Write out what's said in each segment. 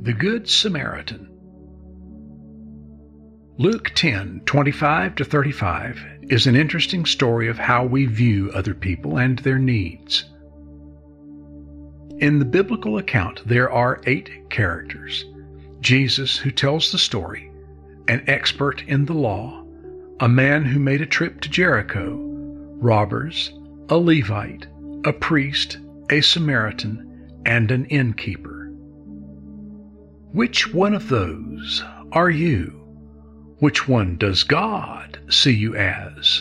The Good Samaritan. Luke 10:25-35 is an interesting story of how we view other people and their needs. In the biblical account, there are 8 characters: Jesus, who tells the story, an expert in the law, a man who made a trip to Jericho, robbers, a Levite, a priest, a Samaritan, and an innkeeper. Which one of those are you? Which one does God see you as?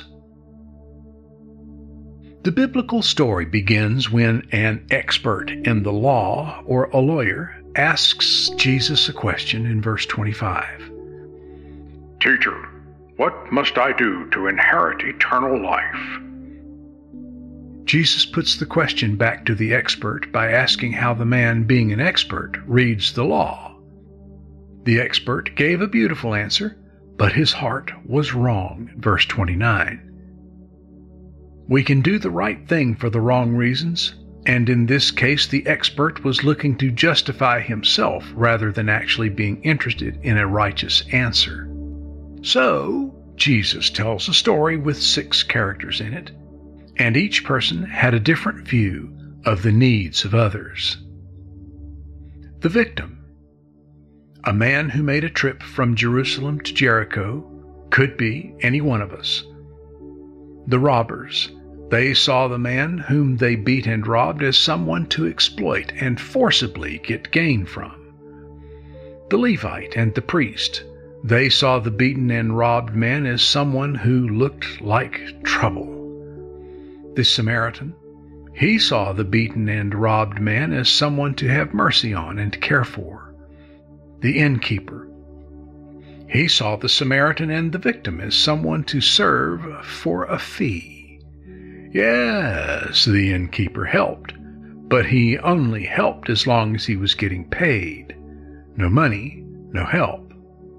The biblical story begins when an expert in the law, or a lawyer, asks Jesus a question in verse 25. "Teacher, what must I do to inherit eternal life?" Jesus puts the question back to the expert by asking how the man, being an expert, reads the law. The expert gave a beautiful answer, but his heart was wrong, verse 29. We can do the right thing for the wrong reasons, and in this case the expert was looking to justify himself rather than actually being interested in a righteous answer. So, Jesus tells a story with 6 characters in it, and each person had a different view of the needs of others. The victim. A man who made a trip from Jerusalem to Jericho could be any one of us. The robbers. They saw the man whom they beat and robbed as someone to exploit and forcibly get gain from. The Levite and the priest. They saw the beaten and robbed man as someone who looked like trouble. The Samaritan. He saw the beaten and robbed man as someone to have mercy on and care for. The innkeeper. He saw the Samaritan and the victim as someone to serve for a fee. Yes, the innkeeper helped, but he only helped as long as he was getting paid. No money, no help.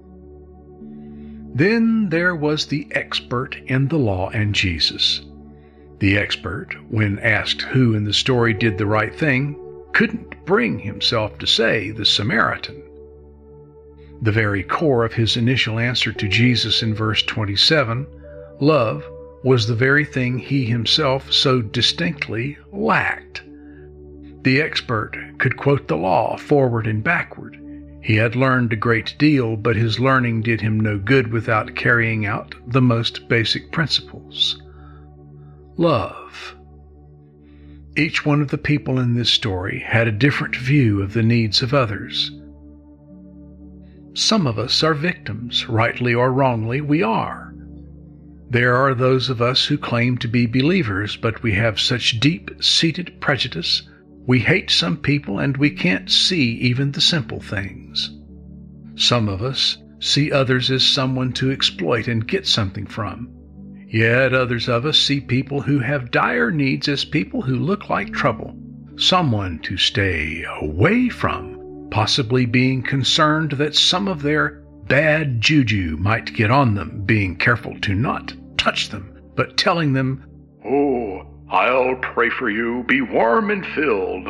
Then there was the expert in the law and Jesus. The expert, when asked who in the story did the right thing, couldn't bring himself to say the Samaritan. The very core of his initial answer to Jesus in verse 27, love, was the very thing he himself so distinctly lacked. The expert could quote the law forward and backward. He had learned a great deal, but his learning did him no good without carrying out the most basic principles. Love. Each one of the people in this story had a different view of the needs of others. Some of us are victims, rightly or wrongly, we are. There are those of us who claim to be believers, but we have such deep-seated prejudice, we hate some people and we can't see even the simple things. Some of us see others as someone to exploit and get something from. Yet others of us see people who have dire needs as people who look like trouble, someone to stay away from, possibly being concerned that some of their bad juju might get on them, being careful to not touch them, but telling them, "Oh, I'll pray for you, be warm and filled."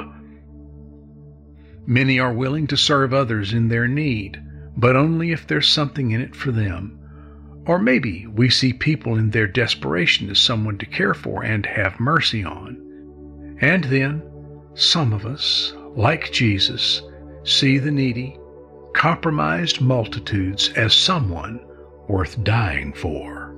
Many are willing to serve others in their need, but only if there's something in it for them. Or maybe we see people in their desperation as someone to care for and have mercy on. And then, some of us, like Jesus, see the needy, compromised multitudes as someone worth dying for.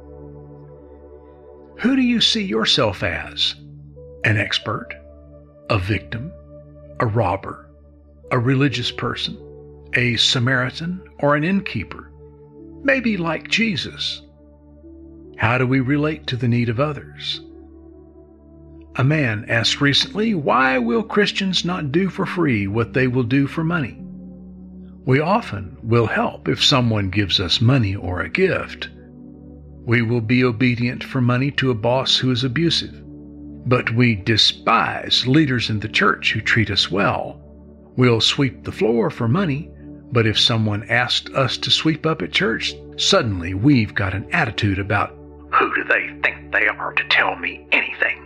Who do you see yourself as? An expert? A victim? A robber? A religious person? A Samaritan? Or an innkeeper? Maybe like Jesus. How do we relate to the need of others? A man asked recently, why will Christians not do for free what they will do for money? We often will help if someone gives us money or a gift. We will be obedient for money to a boss who is abusive, but we despise leaders in the church who treat us well. We'll sweep the floor for money, but if someone asked us to sweep up at church, suddenly we've got an attitude about, who do they think they are to tell me anything?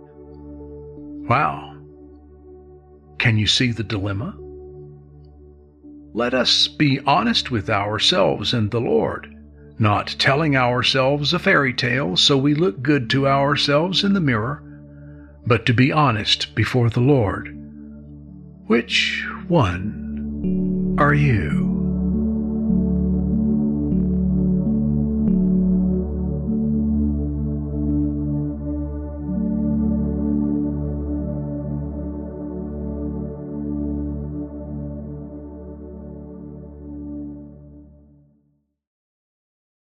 Wow. Can you see the dilemma? Let us be honest with ourselves and the Lord, not telling ourselves a fairy tale so we look good to ourselves in the mirror, but to be honest before the Lord. Which one are you?